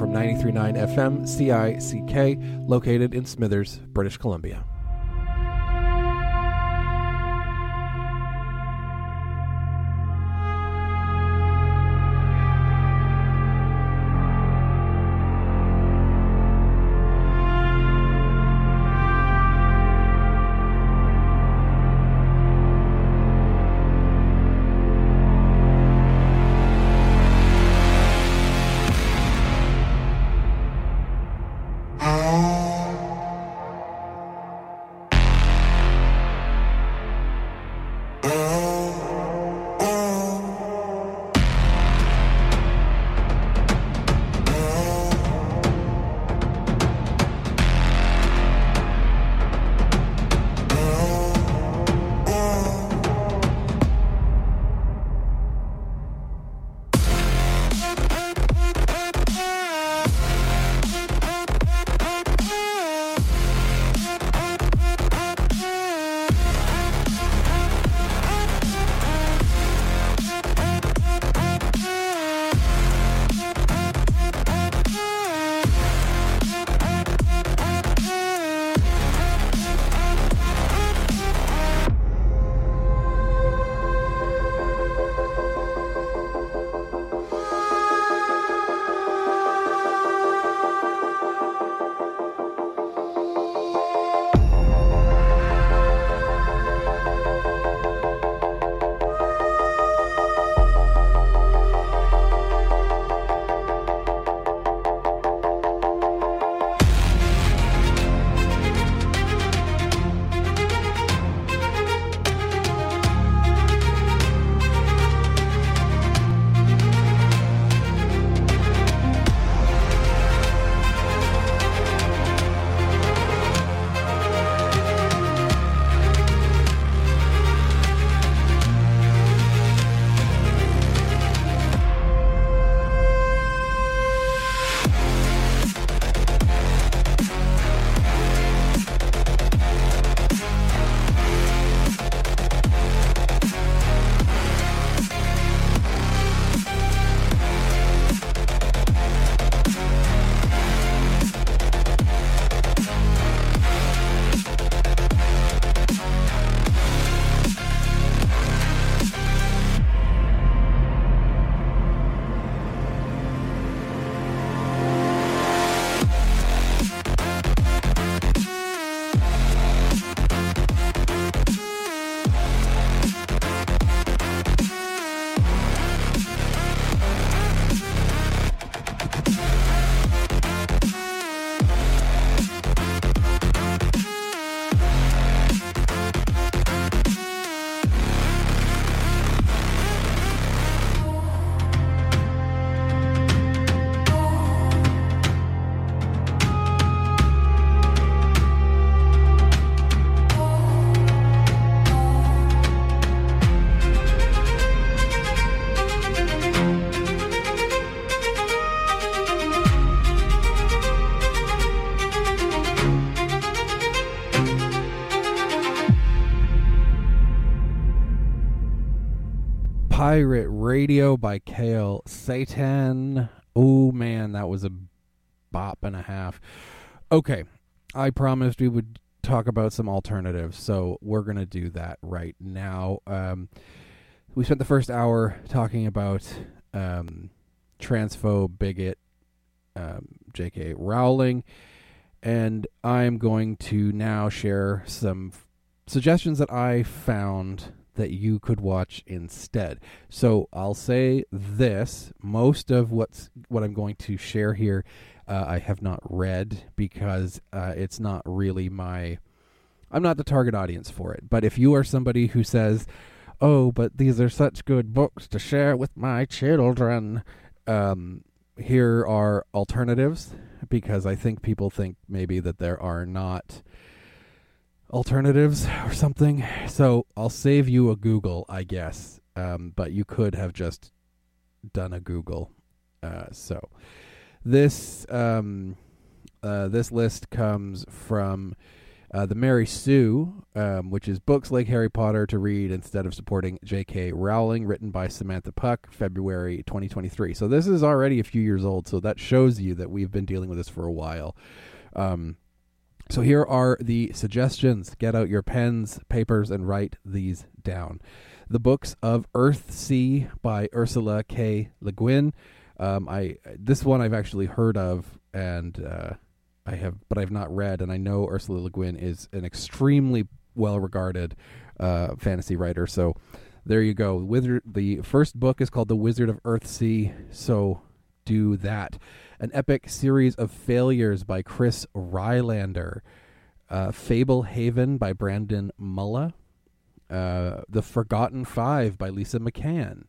from 93.9 FM CICK, located in Smithers, British Columbia. Pirate Radio by Kale Satan. Oh man, that was a bop and a half. Okay, I promised we would talk about some alternatives, so we're going to do that right now. We spent the first hour talking about transphobe, bigot, J.K. Rowling, and I'm going to now share some suggestions that I found that you could watch instead. So I'll say this: most of what I'm going to share here, I have not read because it's not really I'm not the target audience for it. But if you are somebody who says, "Oh, but these are such good books to share with my children," here are alternatives, because I think people think maybe that there are not alternatives or something. So I'll save you a Google, I guess, but you could have just done a Google. So this list comes from The Mary Sue, which is books like Harry Potter to read instead of supporting J.K. Rowling, written by Samantha Puck, February 2023. So this is already a few years old, so that shows you that we've been dealing with this for a while. So here are the suggestions. Get out your pens, papers, and write these down. The Books of Earthsea by Ursula K. Le Guin. This one I've actually heard of, and but I've not read, and I know Ursula Le Guin is an extremely well-regarded fantasy writer. So there you go. The first book is called The Wizard of Earthsea, so do that. An Epic Series of Failures by Chris Rylander. Fable Haven by Brandon Mulla. The Forgotten Five by Lisa McCann.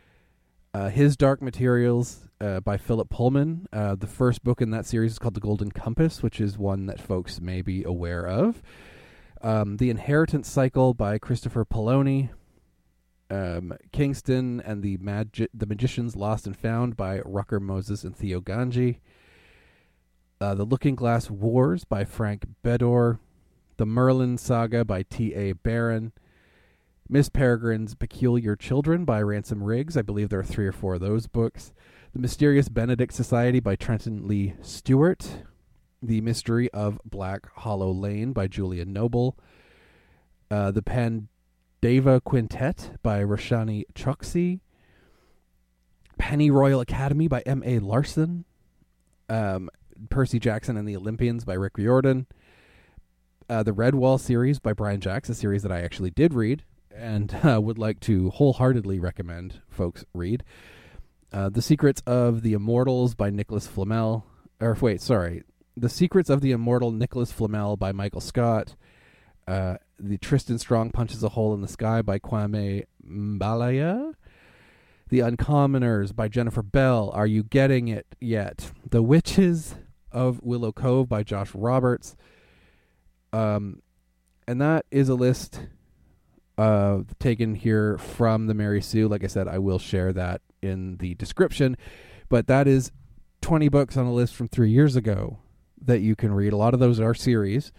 His Dark Materials by Philip Pullman. The first book in that series is called The Golden Compass, which is one that folks may be aware of. The Inheritance Cycle by Christopher Poloni. Kingston and the Magicians Lost and Found by Rucker Moses and Theo Ganji. The Looking Glass Wars by Frank Bedore. The Merlin Saga by T.A. Barron. Miss Peregrine's Peculiar Children by Ransom Riggs. I believe there are 3 or 4 of those books. The Mysterious Benedict Society by Trenton Lee Stewart. The Mystery of Black Hollow Lane by Julia Noble. The Pandava Quintet by Roshani Choksi. Pennyroyal Academy by M.A. Larson. Percy Jackson and the Olympians by Rick Riordan. The Redwall series by Brian Jacks, a series that I actually did read and would like to wholeheartedly recommend folks read. The Secrets of the Immortals by Nicholas Flamel. The Secrets of the Immortal Nicholas Flamel by Michael Scott. The Tristan Strong Punches a Hole in the Sky by Kwame Mbalaya. The Uncommoners by Jennifer Bell. Are you getting it yet? The Witches of Willow Cove by Josh Roberts. And that is a list taken here from the Mary Sue. Like I said, I will share that in the description. But that is 20 books on a list from 3 years ago that you can read. A lot of those are series.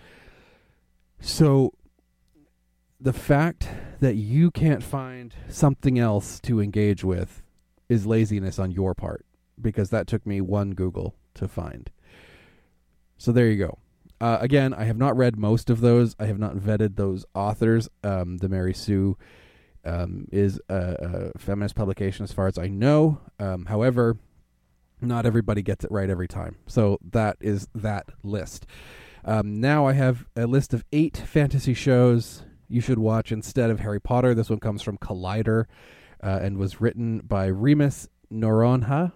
So the fact that you can't find something else to engage with is laziness on your part, because that took me one Google to find. So there you go. Again, I have not read most of those. I have not vetted those authors. The Mary Sue is a feminist publication as far as I know. However, not everybody gets it right every time. So that is that list. Now I have a list of 8 fantasy shows you should watch instead of Harry Potter. This one comes from Collider and was written by Remus Noronha.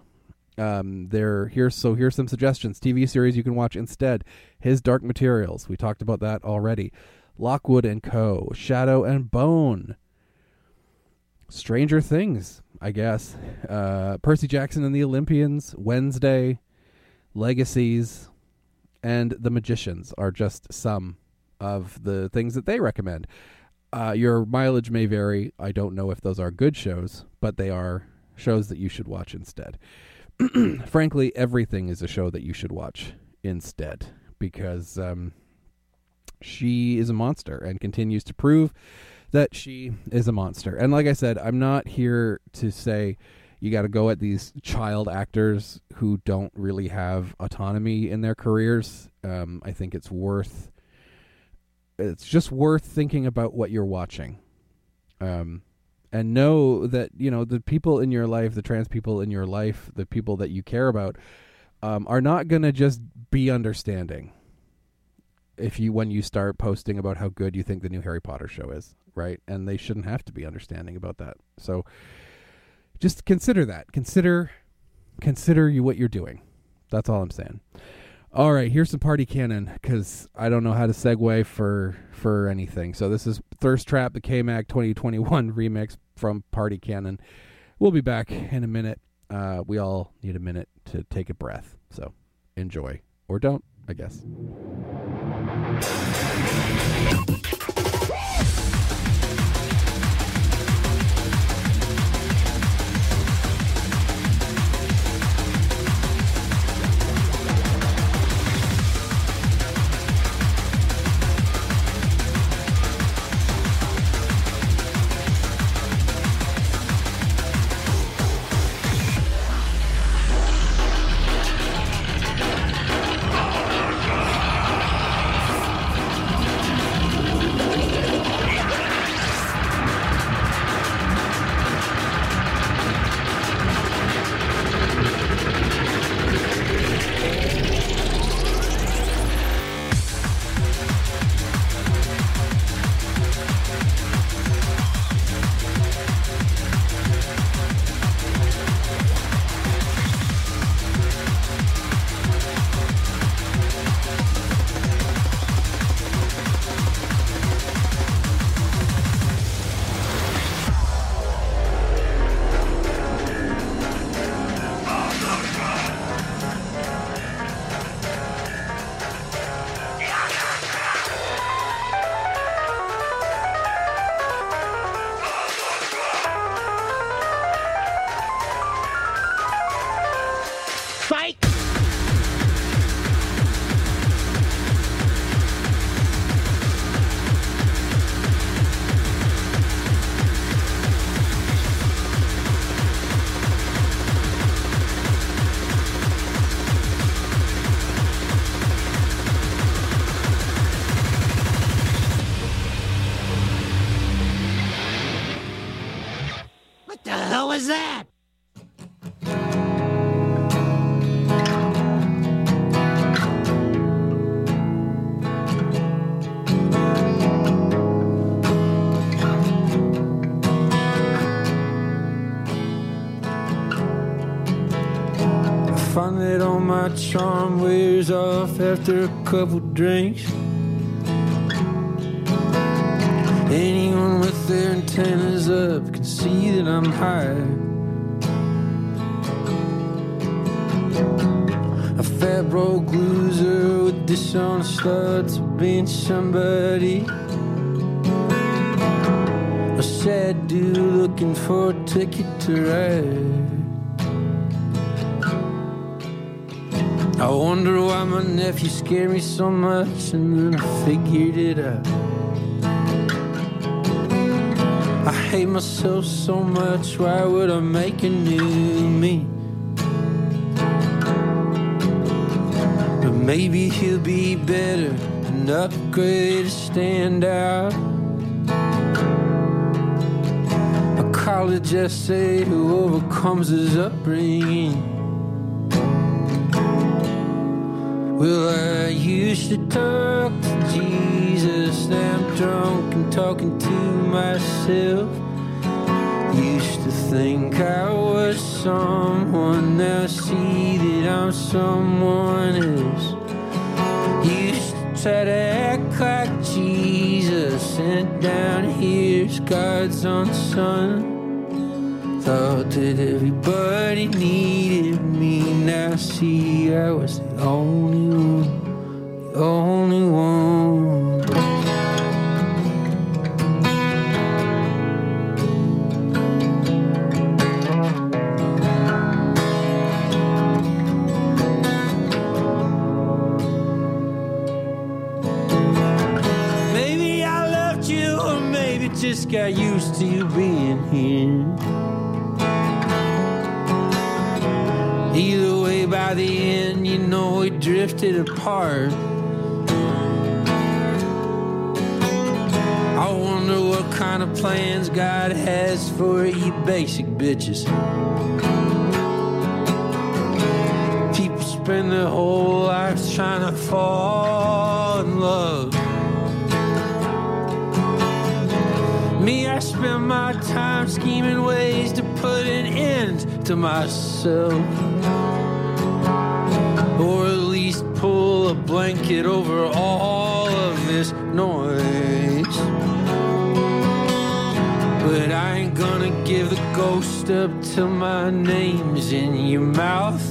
Here's some suggestions. TV series you can watch instead. His Dark Materials. We talked about that already. Lockwood and Co. Shadow and Bone. Stranger Things, I guess. Percy Jackson and the Olympians. Wednesday. Legacies. And The Magicians are just some of the things that they recommend. Your mileage may vary. I don't know if those are good shows, but they are shows that you should watch instead. Frankly, everything is a show that you should watch instead, because she is a monster and continues to prove that she is a monster. And like I said, I'm not here to say you got to go at these child actors who don't really have autonomy in their careers. I think it's just worth thinking about what you're watching. And know that, the people in your life, the trans people in your life, the people that you care about, are not going to just be understanding when you start posting about how good you think the new Harry Potter show is, right? And they shouldn't have to be understanding about that. So just consider that. Consider what you're doing. That's all I'm saying. All right, here's some party canon, because I don't know how to segue for anything. So this is Thirst Trap, the K-Mag 2021 remix from Party Canon. We'll be back in a minute. We all need a minute to take a breath. So enjoy. Or don't, I guess. is that? I find that all my charm wears off after a couple drinks. Anyone with their antennas up can see that I'm high. A fat broke loser with dishonest thoughts of being somebody. A sad dude looking for a ticket to ride. I wonder why my nephew scared me so much, and then I figured it out. I hate myself so much, why would I make a new me? But maybe he'll be better, an upgrade to stand out. A college essay who overcomes his upbringing. Well, I used to talk to Jesus, now I'm drunk and talking to myself. Used to think I was someone, now I see that I'm someone else. Used to try to act like Jesus, and down here's God's own son. Thought that everybody needed me, now I see I was the only one, the only one. Maybe I loved you, or maybe just got used to you being here. Either way, by the end, you know we drifted apart. I wonder what kind of plans God has for you basic bitches. People spend their whole lives trying to fall in love. Me, I spend my time scheming ways to put an end to myself. Or at least pull a blanket over all of this noise. But I ain't gonna give the ghost up till my name's in your mouth.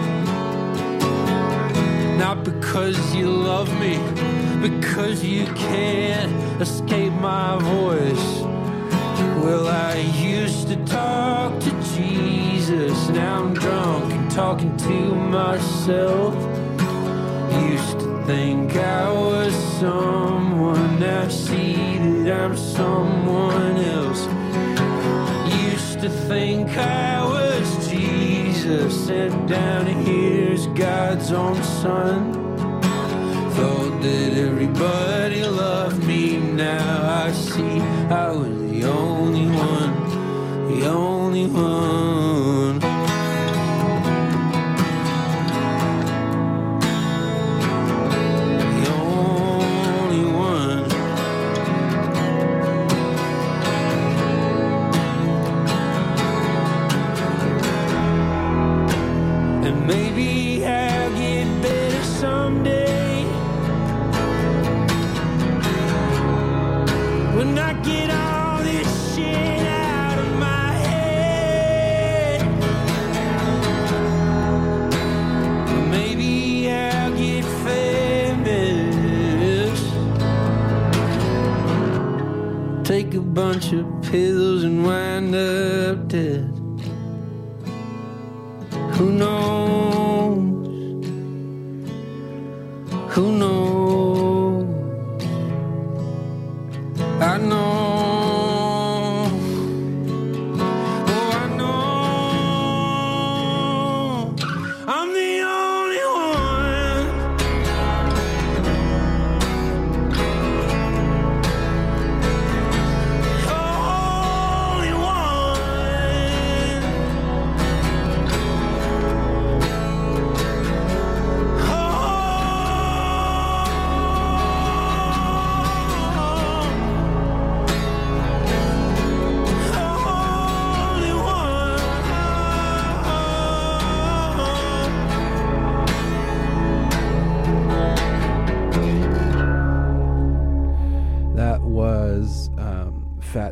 Not because you love me, because you can't escape my voice. Well, I used to talk to Jesus, now I'm drunk and talking to myself. Used to think I was someone, now I see that I'm someone else. Used to think I was Jesus, and down here's God's own son. Thought that everybody loved me, now I see I was the only one, the only one. The only one. And maybe I'll get better someday. When I get all this shit out of my head, maybe I'll get famous. Take a bunch of pills and wind up dead. Who knows? Who knows? I know, oh I know, I'm the only one. Only one.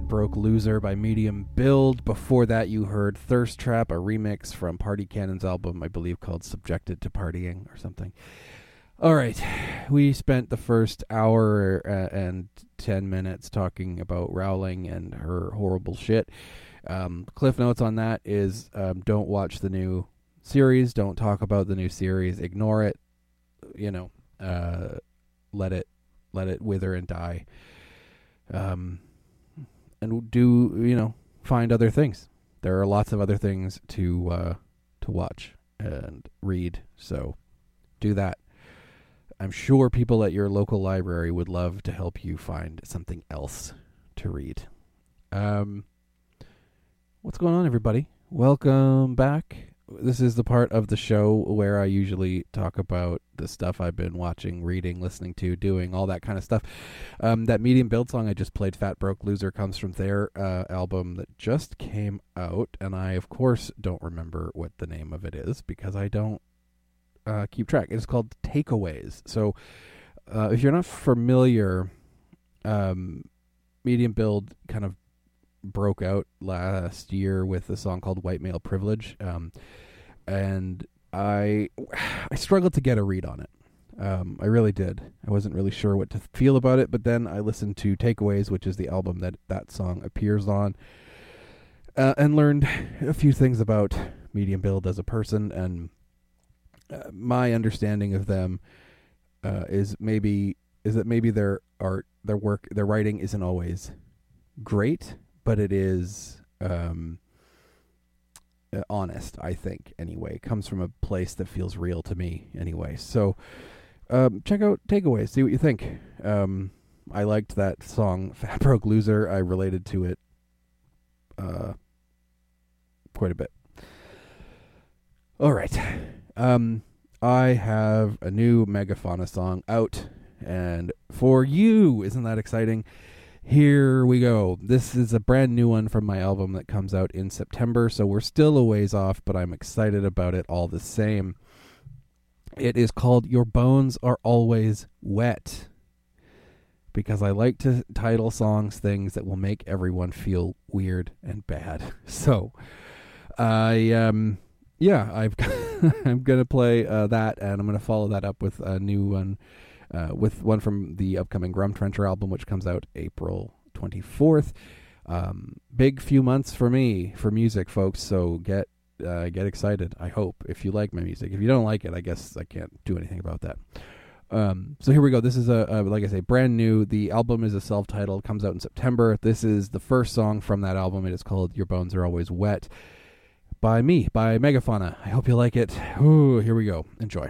Fat Broke Loser by Medium Build. Before that, you heard Thirst Trap, a remix from Party Cannon's album, I believe called Subjected to Partying or something. All right, we spent the first hour and 10 minutes talking about Rowling and her horrible shit. Cliff notes on that is don't watch the new series, don't talk about the new series, ignore it, let it wither and die. And do, find other things. There are lots of other things to watch and read, so do that. I'm sure people at your local library would love to help you find something else to read. What's going on, everybody? Welcome back. This is the part of the show where I usually talk about the stuff I've been watching, reading, listening to, doing, all that kind of stuff. That Medium Build song I just played, Fat Broke Loser, comes from their album that just came out, and I, of course, don't remember what the name of it is because I don't keep track. It's called Takeaways. So if you're not familiar, Medium Build kind of broke out last year with a song called White Male Privilege, and I struggled to get a read on it. I really did. I wasn't really sure what to feel about it, but then I listened to Takeaways, which is the album that song appears on, and learned a few things about Medium Build as a person, and my understanding of them is that maybe their art, their work, their writing isn't always great, but it is honest, I think, anyway. It comes from a place that feels real to me, anyway. So check out Takeaways, see what you think. I liked that song, Fat Broke Loser. I related to it quite a bit. All right. I have a new Megafauna song out, and for you, isn't that exciting? Here we go. This is a brand new one from my album that comes out in September, so we're still a ways off, but I'm excited about it all the same. It is called Your Bones Are Always Wet, because I like to title songs things that will make everyone feel weird and bad. So, I'm going to play that, and I'm going to follow that up with a new one. With one from the upcoming Grumtrencher album, which comes out April 24th. Big few months for me for music, folks, so get excited, I hope, if you like my music. If you don't like it, I guess I can't do anything about that. So here we go. This is like I say, brand new. The album is a self-titled, comes out in September. This is the first song from that album. It is called Your Bones Are Always Wet by me, by Megafauna. I hope you like it. Ooh, here we go. Enjoy.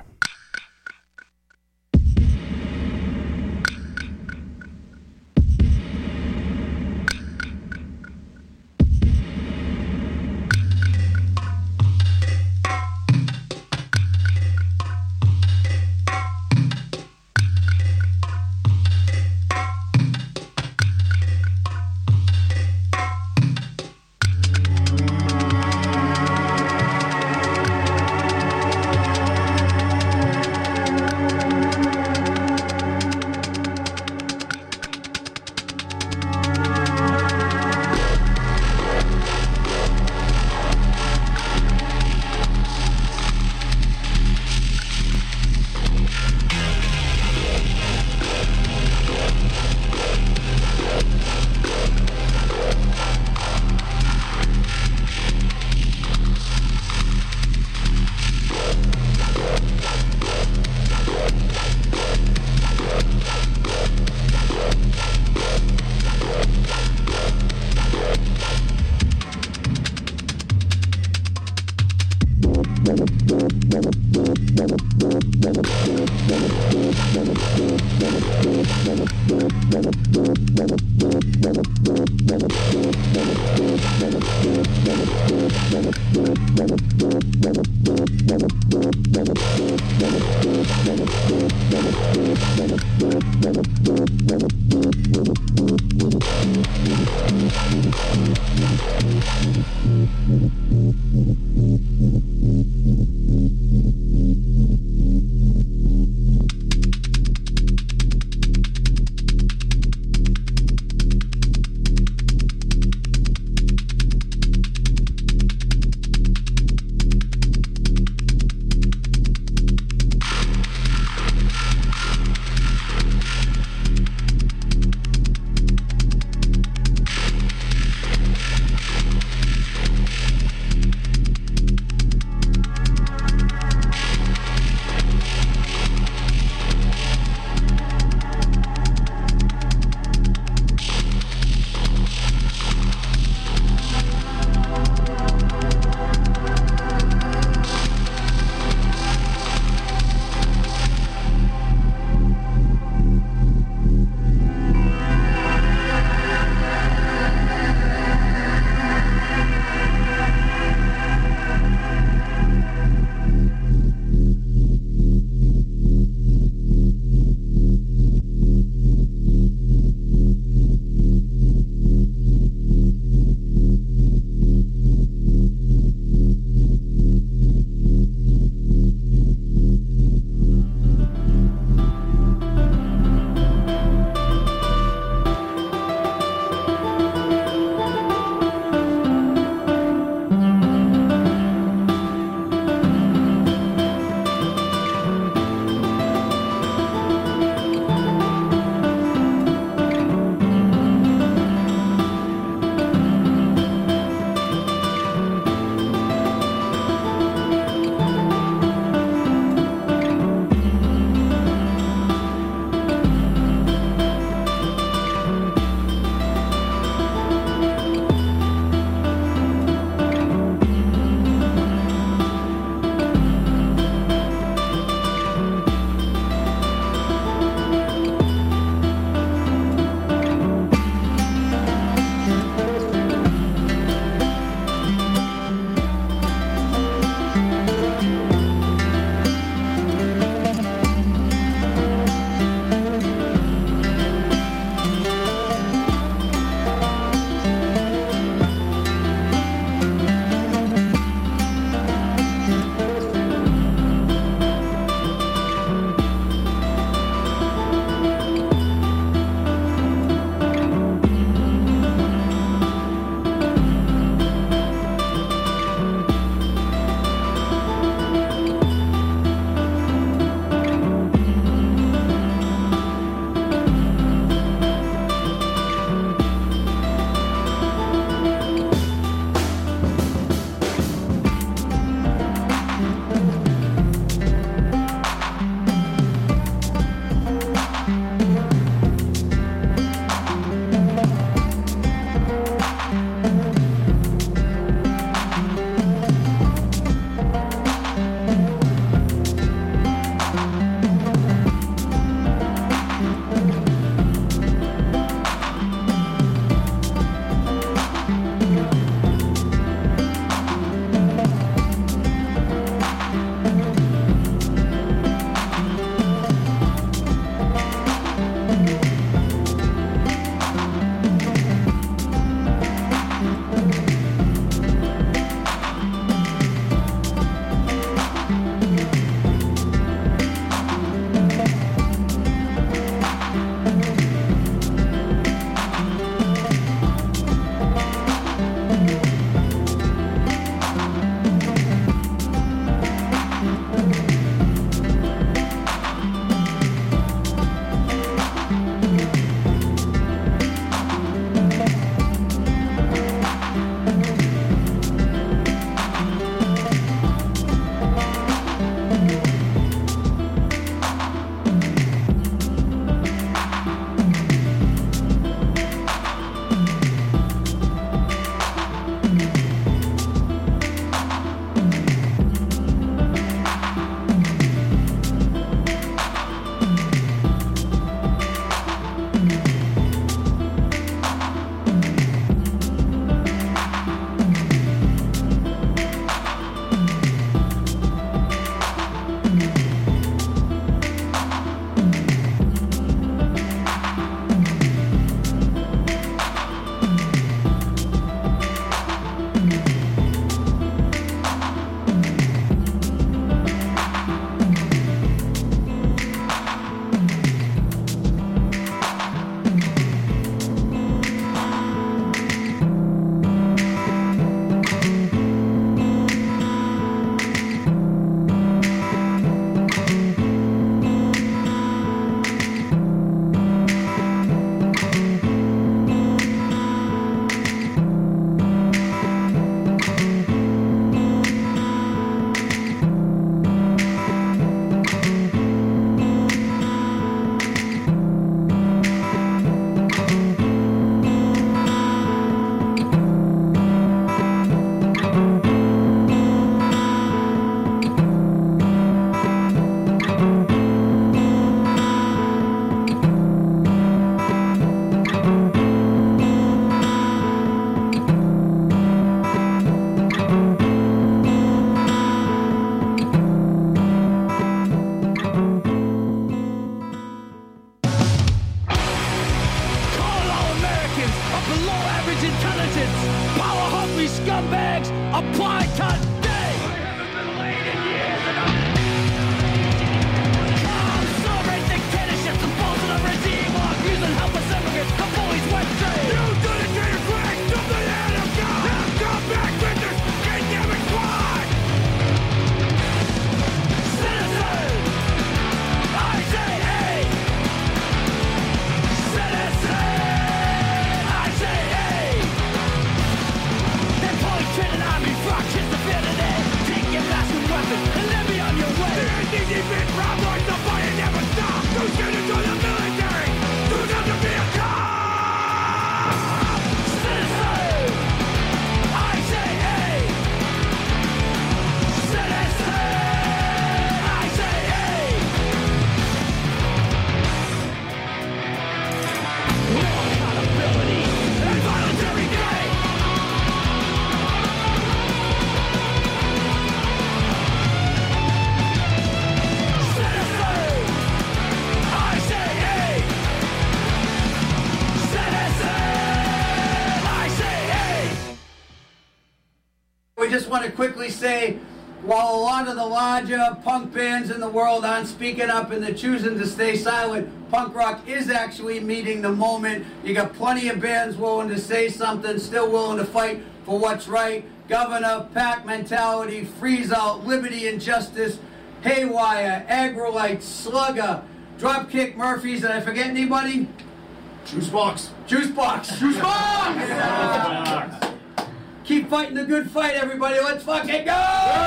want to quickly say, while a lot of the larger punk bands in the world aren't speaking up and they're choosing to stay silent, punk rock is actually meeting the moment. You got plenty of bands willing to say something, still willing to fight for what's right. Governor, Pack Mentality, Freeze Out, Liberty and Justice, Haywire, Agrolite, Slugger, Dropkick Murphys. Did I forget anybody? Juicebox. Juicebox. Juicebox! Keep fighting the good fight, everybody. Let's fucking go!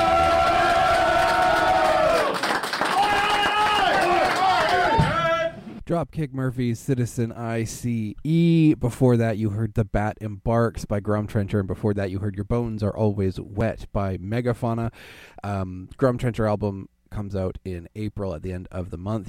Dropkick Murphys, Citizen ICE. Before that, you heard The Bat Embarks by Grumtrencher, and before that, you heard Your Bones Are Always Wet by Megafauna. Grumtrencher album comes out in April at the end of the month.